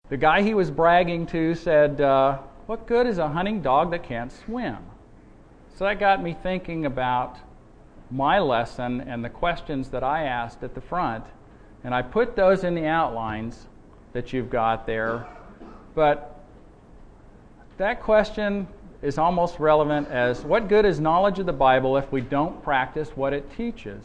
The guy he was bragging to said, what good is a hunting dog that can't swim? So that got me thinking about my lesson and the questions that I asked at the front. And I put those in the outlines that you've got there. But that question is almost relevant as, what good is knowledge of the Bible if we don't practice what it teaches?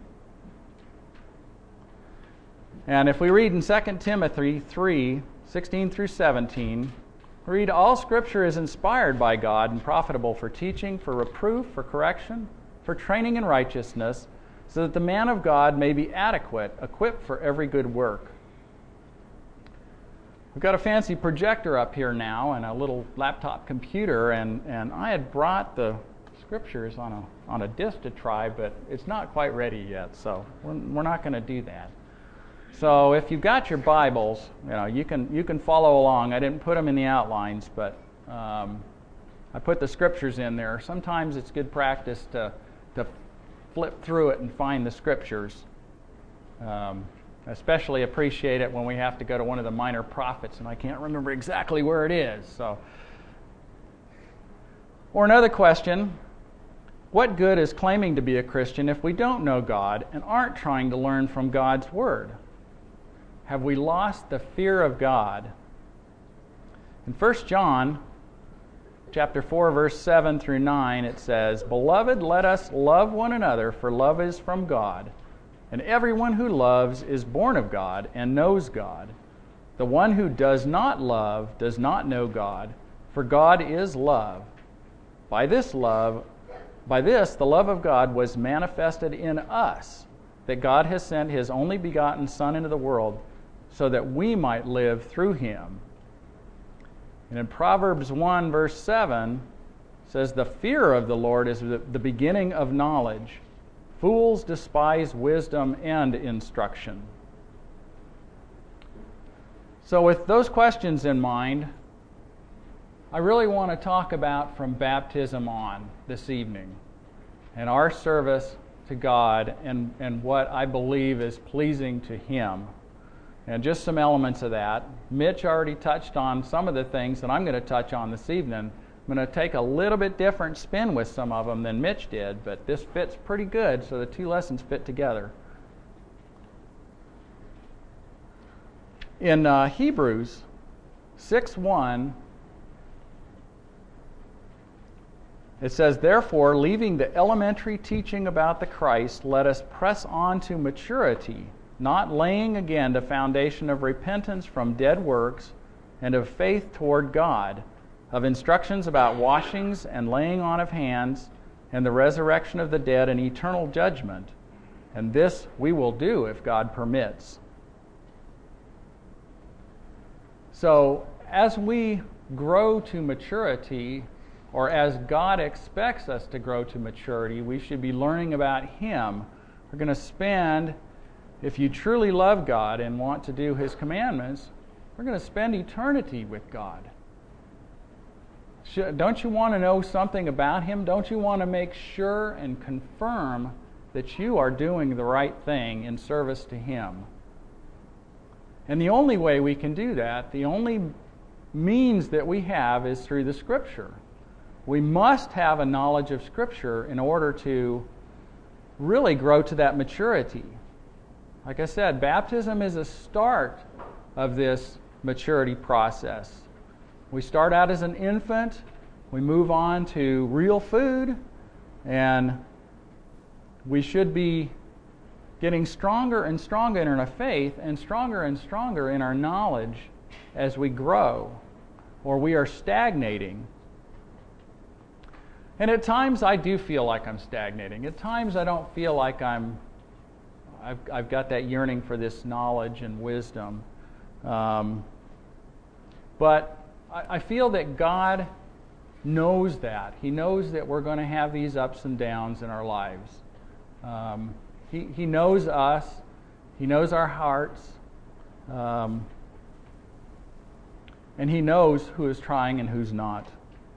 And if we read in 2 Timothy 3:16 through 17, we read, all Scripture is inspired by God and profitable for teaching, for reproof, for correction, for training in righteousness, so that the man of God may be adequate, equipped for every good work. We've got a fancy projector up here now and a little laptop computer, and I had brought the Scriptures on a disc to try, but it's not quite ready yet, so we're not going to do that. So if you've got your Bibles, you can follow along. I didn't put them in the outlines, but I put the Scriptures in there. Sometimes it's good practice to flip through it and find the Scriptures. Especially appreciate it when we have to go to one of the minor prophets and I can't remember exactly where it is. Or another question, what good is claiming to be a Christian if we don't know God and aren't trying to learn from God's Word? Have we lost the fear of God? In 1 John chapter 4, verse 7 through 9, it says, Beloved, let us love one another, for love is from God. And everyone who loves is born of God and knows God. The one who does not love does not know God, for God is love. By this, the love of God was manifested in us, that God has sent His only begotten Son into the world, so that we might live through Him. And in Proverbs 1, verse 7, it says, The fear of the Lord is the beginning of knowledge. Fools despise wisdom and instruction. So with those questions in mind, I really want to talk about from baptism on this evening and our service to God and what I believe is pleasing to Him. And just some elements of that. Mitch already touched on some of the things that I'm going to touch on this evening. I'm going to take a little bit different spin with some of them than Mitch did, but this fits pretty good, so the two lessons fit together. In Hebrews 6:1, it says, Therefore, leaving the elementary teaching about the Christ, let us press on to maturity, not laying again the foundation of repentance from dead works and of faith toward God, of instructions about washings and laying on of hands and the resurrection of the dead and eternal judgment. And this we will do if God permits. So as we grow to maturity, or as God expects us to grow to maturity, we should be learning about Him. We're going to spend, if you truly love God and want to do His commandments, we're going to spend eternity with God. Don't you want to know something about Him? Don't you want to make sure and confirm that you are doing the right thing in service to Him? And the only way we can do that, the only means that we have, is through the Scripture. We must have a knowledge of Scripture in order to really grow to that maturity. Like I said, baptism is a start of this maturity process. We start out as an infant, we move on to real food, and we should be getting stronger and stronger in our faith and stronger in our knowledge as we grow, or we are stagnating. And at times I do feel like I'm stagnating. At times I don't feel like I've got that yearning for this knowledge and wisdom. But I feel that God knows that. He knows that we're going to have these ups and downs in our lives. He knows us. He knows our hearts. And He knows who is trying and who's not.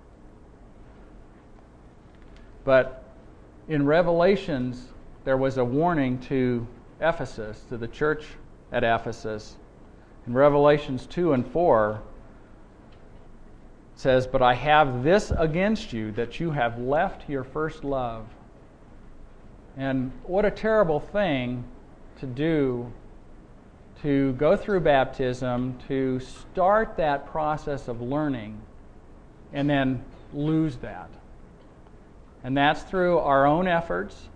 But in Revelations, there was a warning to Ephesus, to the church at Ephesus. In Revelations 2 and 4, it says, "But I have this against you, that you have left your first love." And what a terrible thing to do, to go through baptism, to start that process of learning, and then lose that. And that's through our own efforts.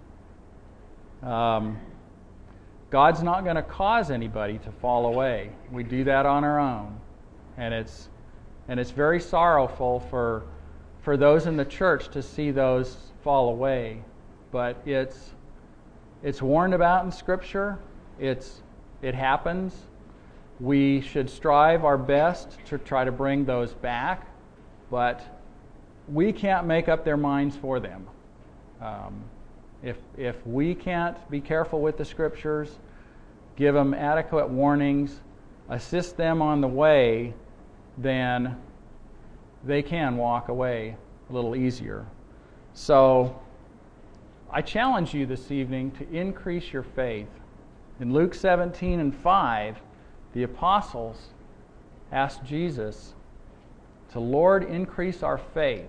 God's not going to cause anybody to fall away. We do that on our own. And it's very sorrowful for those in the church to see those fall away. But it's warned about in Scripture. It happens. We should strive our best to try to bring those back, but we can't make up their minds for them. If we can't be careful with the Scriptures, give them adequate warnings, assist them on the way, then they can walk away a little easier. So I challenge you this evening to increase your faith. In Luke 17 and 5, the apostles asked Jesus to, "Lord, increase our faith."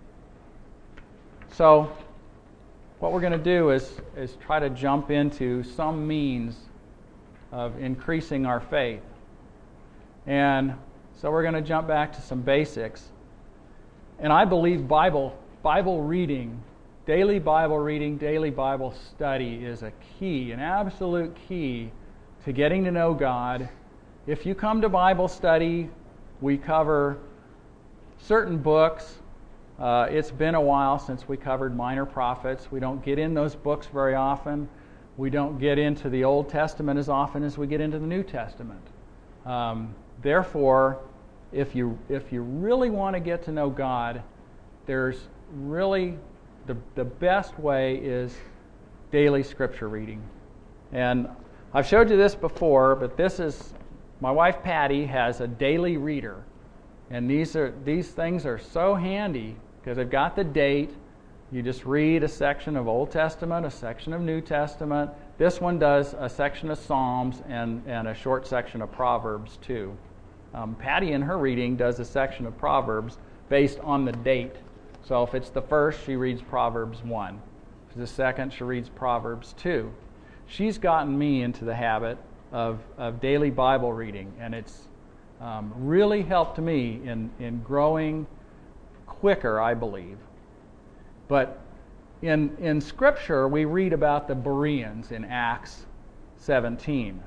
So what we're going to do is try to jump into some means of increasing our faith. And so we're going to jump back to some basics. And I believe Bible reading, daily Bible study is a key, an absolute key to getting to know God. If you come to Bible study, we cover certain books. It's been a while since we covered Minor Prophets. We don't get in those books very often. We don't get into the Old Testament as often as we get into the New Testament. Therefore, if you really want to get to know God, there's really the best way is daily Scripture reading. And I've showed you this before, but this is, my wife Patty has a daily reader. And these things are so handy because they've got the date. You just read a section of Old Testament, a section of New Testament. This one does a section of Psalms and a short section of Proverbs too. Patty in her reading does a section of Proverbs based on the date. So if it's the first, she reads Proverbs 1. If it's the second, she reads Proverbs 2. She's gotten me into the habit of daily Bible reading, and it's really helped me in growing quicker, I believe. But in Scripture, we read about the Bereans in Acts 17.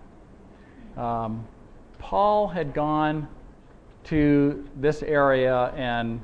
Paul had gone to this area, and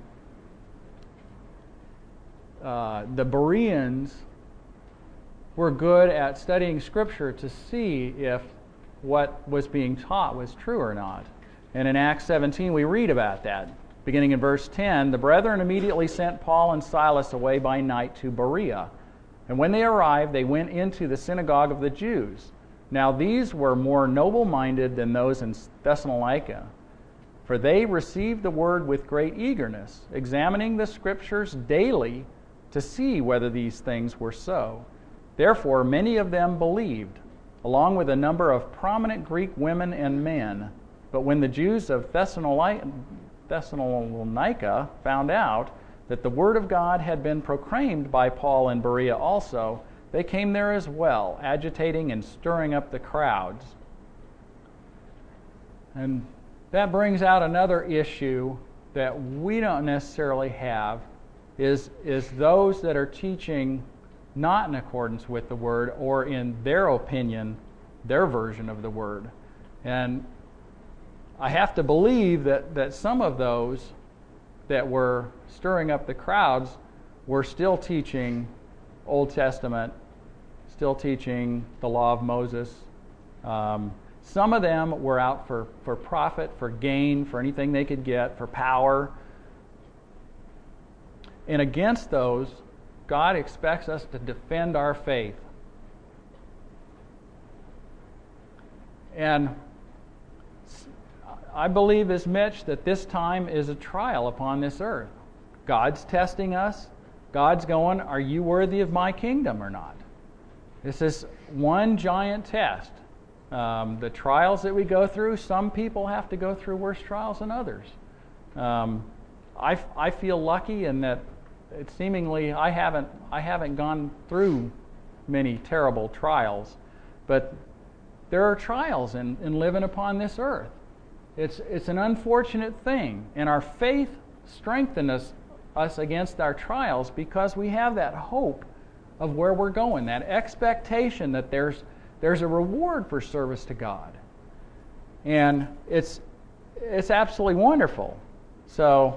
the Bereans were good at studying Scripture to see if what was being taught was true or not. And in Acts 17, we read about that. Beginning in verse 10, "The brethren immediately sent Paul and Silas away by night to Berea. And when they arrived, they went into the synagogue of the Jews. Now these were more noble-minded than those in Thessalonica, for they received the word with great eagerness, examining the Scriptures daily to see whether these things were so. Therefore many of them believed, along with a number of prominent Greek women and men. But when the Jews of Thessalonica found out that the word of God had been proclaimed by Paul in Berea also, they came there as well, agitating and stirring up the crowds." And that brings out another issue that we don't necessarily have, is those that are teaching not in accordance with the word, or in their opinion, their version of the word. And I have to believe that some of those that were stirring up the crowds were still teaching Old Testament, still teaching the law of Moses. Some of them were out for profit, for gain, for anything they could get, for power. And against those, God expects us to defend our faith. And I believe as Mitch that this time is a trial upon this earth. God's testing us. God's going, are you worthy of my kingdom or not? This is one giant test. The trials that we go through, some people have to go through worse trials than others. I feel lucky in that seemingly I haven't gone through many terrible trials, but there are trials in living upon this earth. It's an unfortunate thing, and our faith strengthens us against our trials because we have that hope of where we're going, that expectation that there's a reward for service to God. And it's absolutely wonderful. So,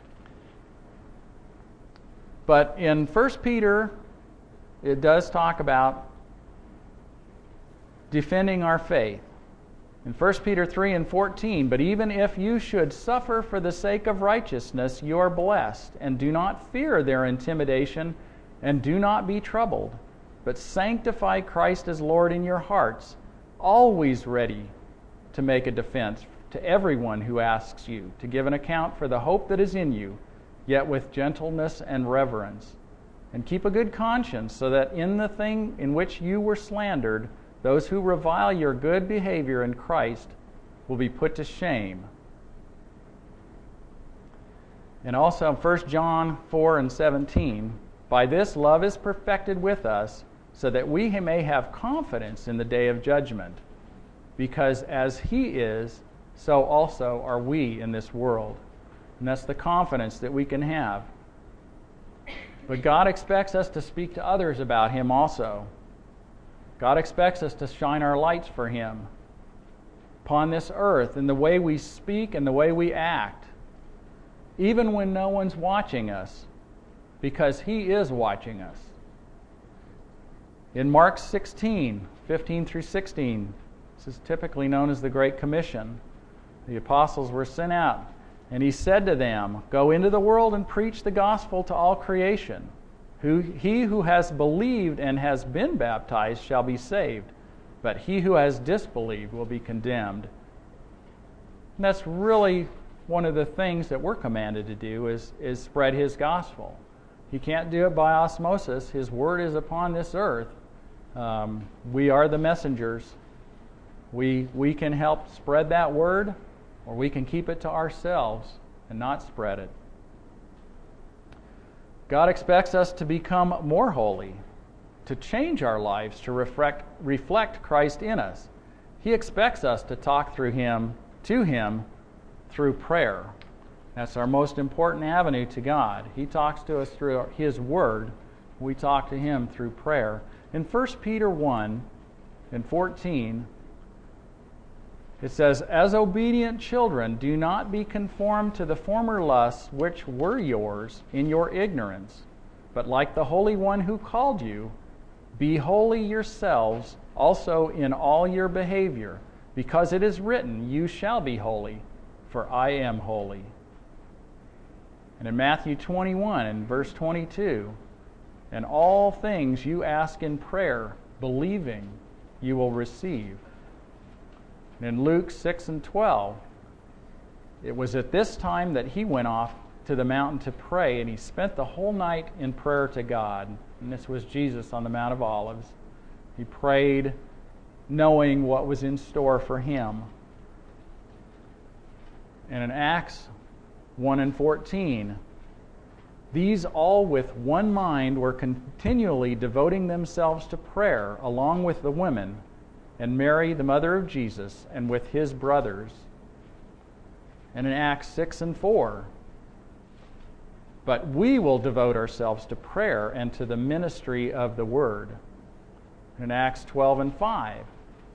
but in 1 Peter, it does talk about defending our faith. In 1 Peter 3:14, but even if you should suffer for the sake of righteousness, you are blessed, and do not fear their intimidation, and do not be troubled, but sanctify Christ as Lord in your hearts, always ready to make a defense to everyone who asks you to give an account for the hope that is in you, yet with gentleness and reverence. And keep a good conscience, so that in the thing in which you were slandered, those who revile your good behavior in Christ will be put to shame. And also 1 John 4:17, by this love is perfected with us, so that we may have confidence in the day of judgment. Because as He is, so also are we in this world. And that's the confidence that we can have. But God expects us to speak to others about Him also. God expects us to shine our lights for Him upon this earth in the way we speak and the way we act, even when no one's watching us, because He is watching us. In Mark 16:15 through 16, this is typically known as the Great Commission. The apostles were sent out, and He said to them, go into the world and preach the gospel to all creation. He who has believed and has been baptized shall be saved, but he who has disbelieved will be condemned. And that's really one of the things that we're commanded to do is spread His gospel. He can't do it by osmosis. His word is upon this earth. We are the messengers. We can help spread that word, or we can keep it to ourselves and not spread it. God expects us to become more holy, to change our lives, to reflect Christ in us. He expects us to talk to Him through prayer. That's our most important avenue to God. He talks to us through His Word. We talk to Him through prayer. In 1 Peter 1:14, it says, as obedient children, do not be conformed to the former lusts which were yours in your ignorance, but like the Holy One who called you, be holy yourselves also in all your behavior, because it is written, you shall be holy, for I am holy. And in Matthew 21 and verse 22, and all things you ask in prayer, believing, you will receive. And in Luke 6:12, it was at this time that He went off to the mountain to pray, and He spent the whole night in prayer to God. And this was Jesus on the Mount of Olives. He prayed knowing what was in store for Him. And in Acts 1:14, these all with one mind were continually devoting themselves to prayer, along with the women, and Mary, the mother of Jesus, and with His brothers. And in Acts 6:4, but we will devote ourselves to prayer and to the ministry of the Word. In Acts 12:5,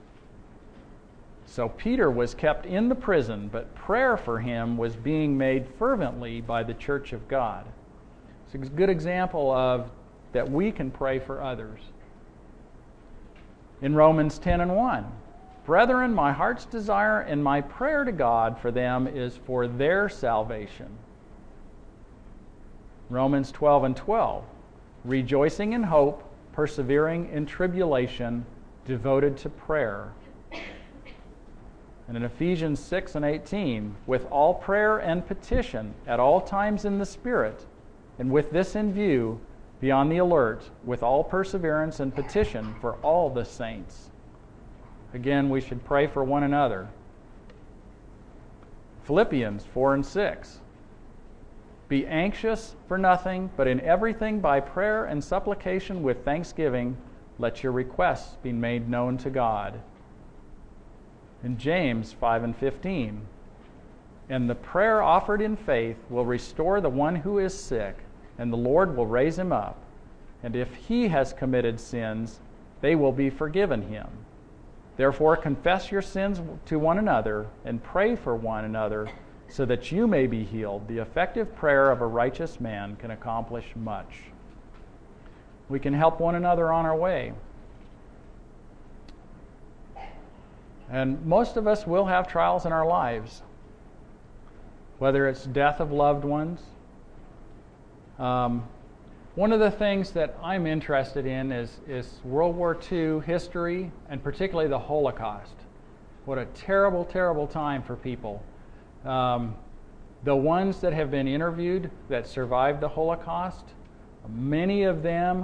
so Peter was kept in the prison, but prayer for him was being made fervently by the church of God. It's a good example of that we can pray for others. In Romans 10:1, brethren, my heart's desire and my prayer to God for them is for their salvation. Romans 12:12, rejoicing in hope, persevering in tribulation, devoted to prayer. And in Ephesians 6:18, with all prayer and petition at all times in the Spirit, and with this in view, be on the alert with all perseverance and petition for all the saints. Again, we should pray for one another. Philippians 4 and 6. Be anxious for nothing, but in everything by prayer and supplication with thanksgiving, let your requests be made known to God. In James 5 and 15. And the prayer offered in faith will restore the one who is sick, and the Lord will raise him up. And if he has committed sins, they will be forgiven him. Therefore, confess your sins to one another and pray for one another so that you may be healed. The effective prayer of a righteous man can accomplish much. We can help one another on our way. And most of us will have trials in our lives, whether it's death of loved ones. One of the things that I'm interested in is World War II history, and particularly the Holocaust. What a terrible, terrible time for people. The ones that have been interviewed that survived the Holocaust, many of them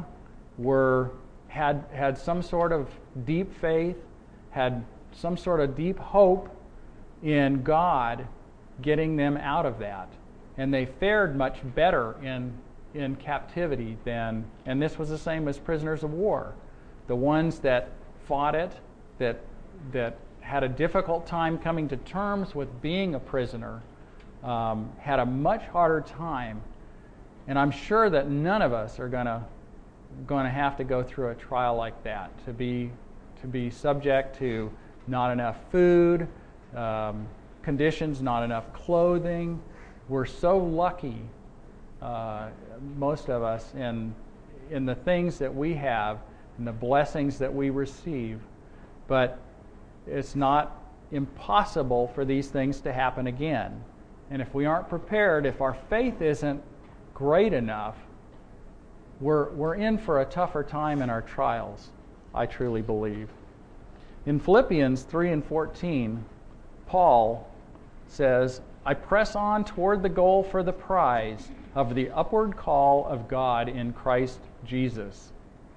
had some sort of deep faith, had some sort of deep hope in God getting them out of that. And they fared much better in captivity than, and this was the same as prisoners of war. The ones that fought it, that had a difficult time coming to terms with being a prisoner, had a much harder time. And I'm sure that none of us are going to have to go through a trial like that, to be subject to not enough food, conditions, not enough clothing. We're so lucky, most of us, in the things that we have and the blessings that we receive. But it's not impossible for these things to happen again. And if we aren't prepared, if our faith isn't great enough, we're in for a tougher time in our trials, I truly believe. In Philippians 3 and 14, Paul says, I press on toward the goal for the prize of the upward call of God in Christ Jesus.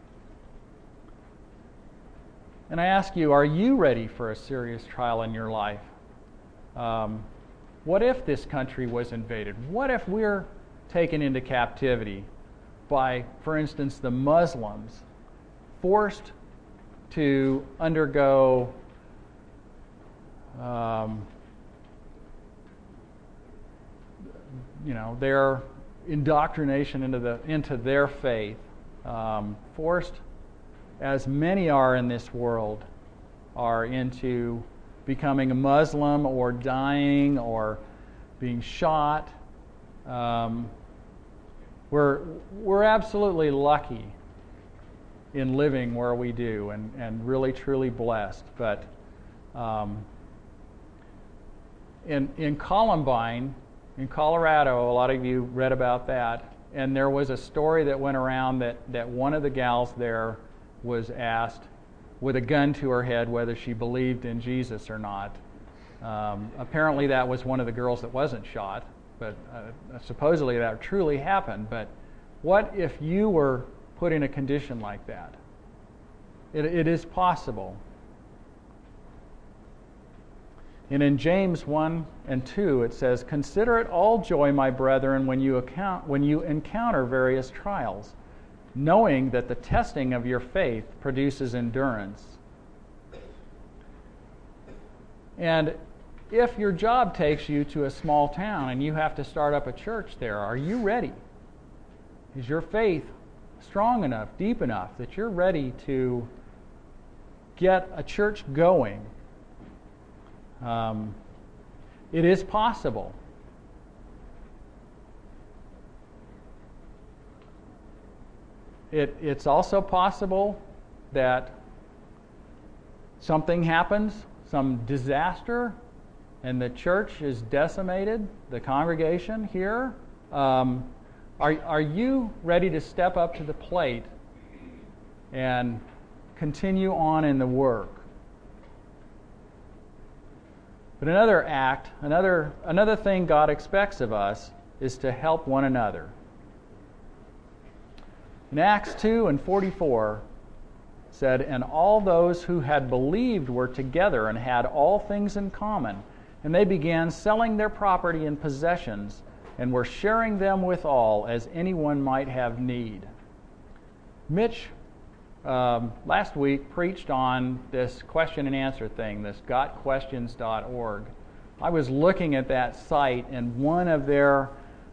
And I ask you, are you ready for a serious trial in your life? What if this country was invaded? What if we're taken into captivity by, for instance, the Muslims, forced to undergo their indoctrination into their faith, forced, as many are in this world, are into becoming a Muslim or dying or being shot. We're absolutely lucky in living where we do, and really truly blessed. But in Columbine, in Colorado, a lot of you read about that, and there was a story that went around that one of the gals there was asked with a gun to her head whether she believed in Jesus or not. Apparently that was one of the girls that wasn't shot, but supposedly that truly happened. But what if you were put in a condition like that? It is possible. And in James 1 and 2 it says, consider it all joy, my brethren, when you encounter various trials, knowing that the testing of your faith produces endurance. And if your job takes you to a small town and you have to start up a church there, are you ready? Is your faith strong enough, deep enough, that you're ready to get a church going? It is possible. It's also possible that something happens, some disaster, and the church is decimated, the congregation here. Are you ready to step up to the plate and continue on in the work? But another thing God expects of us is to help one another. In Acts 2 and 44 said, "And all those who had believed were together and had all things in common. And they began selling their property and possessions and were sharing them with all as anyone might have need." Mitch last week preached on this question and answer thing, this gotquestions.org. I was looking at that site, and one of the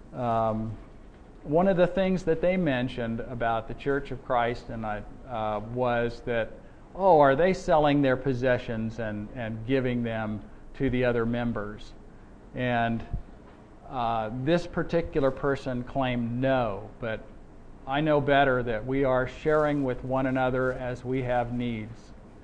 things that they mentioned about the Church of Christ was that, are they selling their possessions and giving them to the other members? And this particular person claimed no, but I know better that we are sharing with one another as we have needs.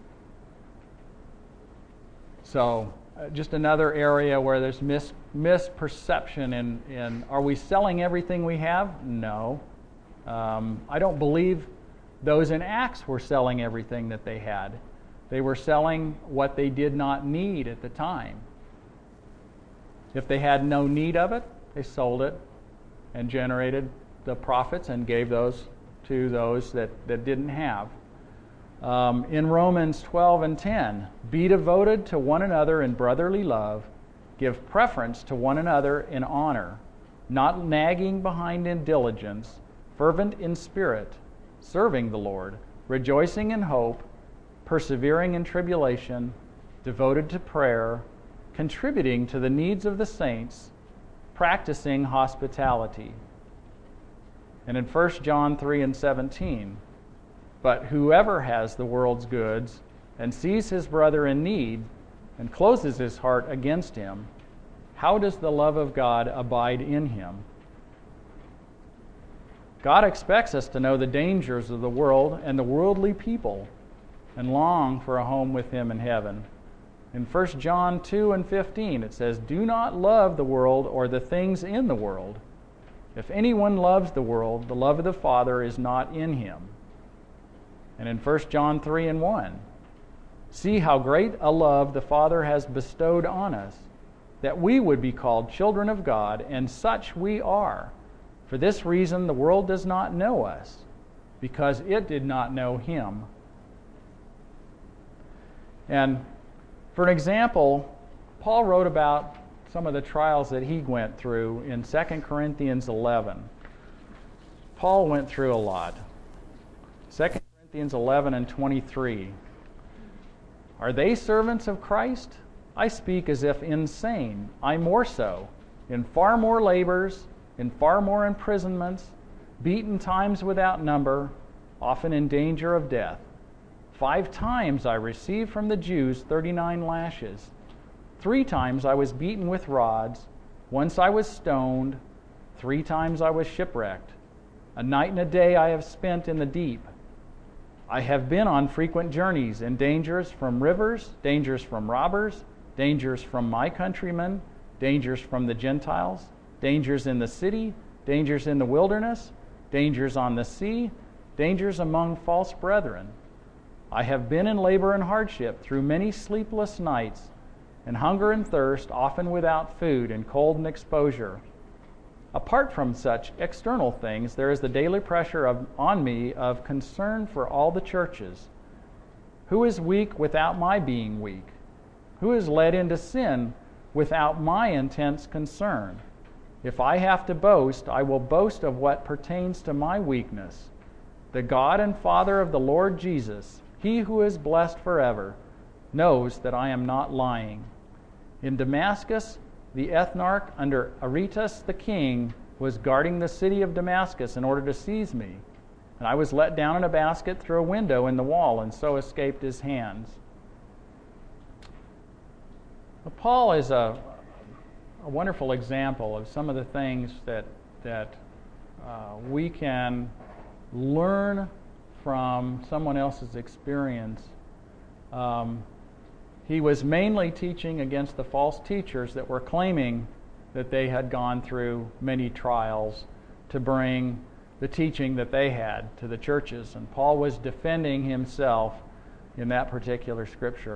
So just another area where there's misperception in are we selling everything we have? No. I don't believe those in Acts were selling everything that they had. They were selling what they did not need at the time. If they had no need of it, they sold it and generated the profits and gave those to those that didn't have. In Romans 12:10, "Be devoted to one another in brotherly love, give preference to one another in honor, not nagging behind in diligence, fervent in spirit, serving the Lord, rejoicing in hope, persevering in tribulation, devoted to prayer, contributing to the needs of the saints, practicing hospitality." And in 1 John 3:17, "But whoever has the world's goods and sees his brother in need and closes his heart against him, how does the love of God abide in him?" God expects us to know the dangers of the world and the worldly people and long for a home with him in heaven. In 1 John 2:15, it says, "Do not love the world or the things in the world. If anyone loves the world, the love of the Father is not in him." And in 1 John 3:1, "See how great a love the Father has bestowed on us, that we would be called children of God, and such we are. For this reason the world does not know us, because it did not know him." And for an example, Paul wrote about some of the trials that he went through in 2 Corinthians 11. Paul went through a lot. 2 Corinthians 11 and 23. "Are they servants of Christ? I speak as if insane. I more so, in far more labors, in far more imprisonments, beaten times without number, often in danger of death. 5 times I received from the Jews 39 lashes. 3 times I was beaten with rods. Once I was stoned. 3 times I was shipwrecked. A night and a day I have spent in the deep. I have been on frequent journeys, in dangers from rivers, dangers from robbers, dangers from my countrymen, dangers from the Gentiles, dangers in the city, dangers in the wilderness, dangers on the sea, dangers among false brethren. I have been in labor and hardship through many sleepless nights, and hunger and thirst, often without food, and cold and exposure. Apart from such external things, there is the daily pressure on me of concern for all the churches. Who is weak without my being weak? Who is led into sin without my intense concern? If I have to boast, I will boast of what pertains to my weakness. The God and Father of the Lord Jesus, he who is blessed forever, knows that I am not lying. In Damascus, the ethnarch under Aretas the king was guarding the city of Damascus in order to seize me. And I was let down in a basket through a window in the wall, and so escaped his hands." Well, Paul is a wonderful example of some of the things that we can learn from someone else's experience. He was mainly teaching against the false teachers that were claiming that they had gone through many trials to bring the teaching that they had to the churches. And Paul was defending himself in that particular scripture.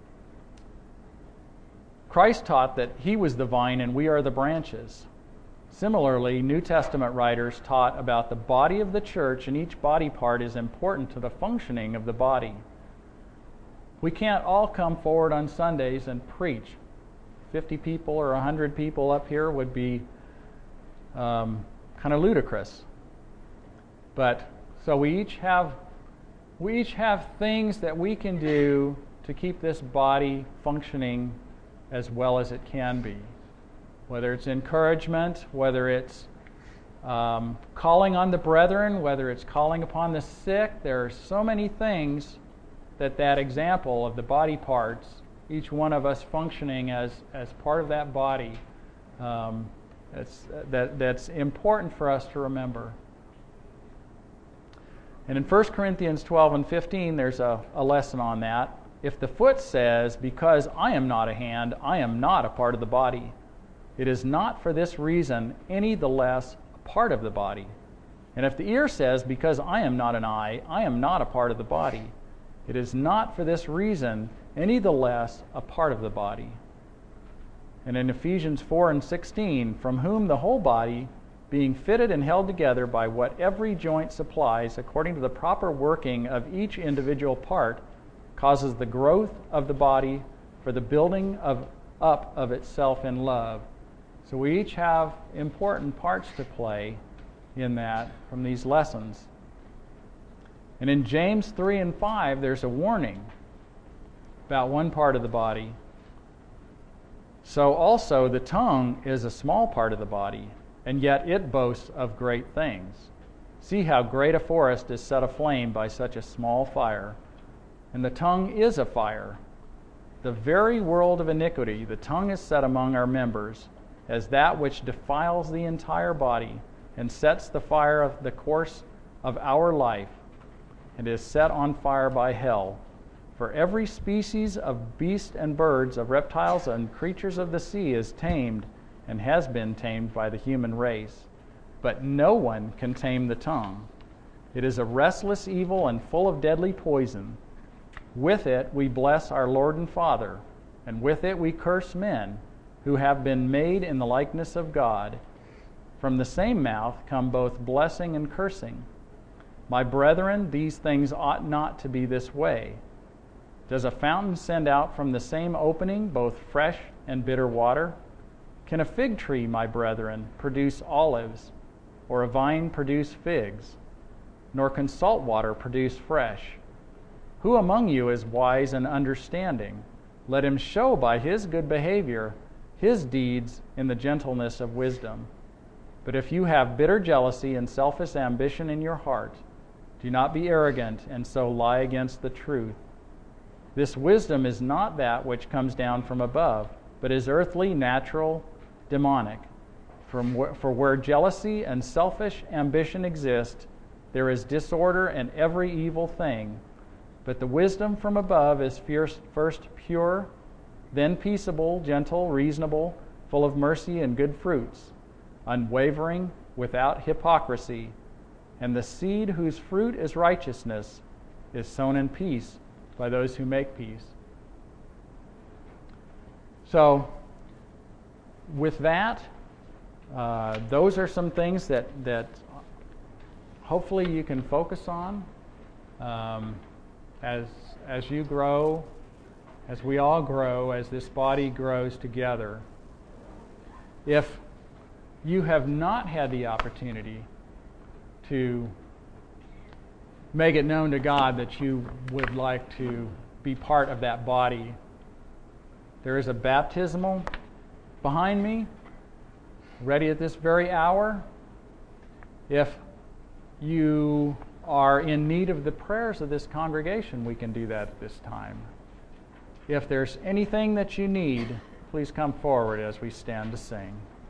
Christ taught that he was the vine and we are the branches. Similarly, New Testament writers taught about the body of the church, and each body part is important to the functioning of the body. We can't all come forward on Sundays and preach. 50 people or 100 people up here would be kind of ludicrous. But so we each have things that we can do to keep this body functioning as well as it can be. Whether it's encouragement, whether it's calling on the brethren, whether it's calling upon the sick, there are so many things that example of the body parts, each one of us functioning as part of that body, that's important for us to remember. And in 1 Corinthians 12 and 15, there's a lesson on that. If the foot says, because I am not a hand, I am not a part of the body, it is not for this reason any the less a part of the body. And if the ear says, because I am not an eye, I am not a part of the body, it is not for this reason any the less a part of the body. And in Ephesians 4 and 16, from whom the whole body, being fitted and held together by what every joint supplies, according to the proper working of each individual part, causes the growth of the body for the building up of itself in love. So we each have important parts to play in that from these lessons. And in James 3 and 5, there's a warning about one part of the body. So also the tongue is a small part of the body, and yet it boasts of great things. See how great a forest is set aflame by such a small fire. And the tongue is a fire. The very world of iniquity, the tongue is set among our members, as that which defiles the entire body, and sets the fire of the course of our life, and is set on fire by hell. For every species of beast and birds, of reptiles and creatures of the sea is tamed, and has been tamed by the human race. But no one can tame the tongue. It is a restless evil and full of deadly poison. With it we bless our Lord and Father, and with it we curse men, who have been made in the likeness of God. From the same mouth come both blessing and cursing. My brethren, these things ought not to be this way. Does a fountain send out from the same opening both fresh and bitter water? Can a fig tree, my brethren, produce olives, or a vine produce figs? Nor can salt water produce fresh. Who among you is wise and understanding? Let him show by his good behavior his deeds in the gentleness of wisdom. But if you have bitter jealousy and selfish ambition in your heart, do not be arrogant and so lie against the truth. This wisdom is not that which comes down from above, but is earthly, natural, demonic. For where jealousy and selfish ambition exist, there is disorder and every evil thing. But the wisdom from above is first pure, then peaceable, gentle, reasonable, full of mercy and good fruits, unwavering, without hypocrisy. And the seed whose fruit is righteousness is sown in peace by those who make peace. So, with that, those are some things that hopefully you can focus on as you grow, as we all grow, as this body grows together. If you have not had the opportunity to make it known to God that you would like to be part of that body, there is a baptismal behind me, ready at this very hour. If you are in need of the prayers of this congregation, we can do that at this time. If there's anything that you need, please come forward as we stand to sing.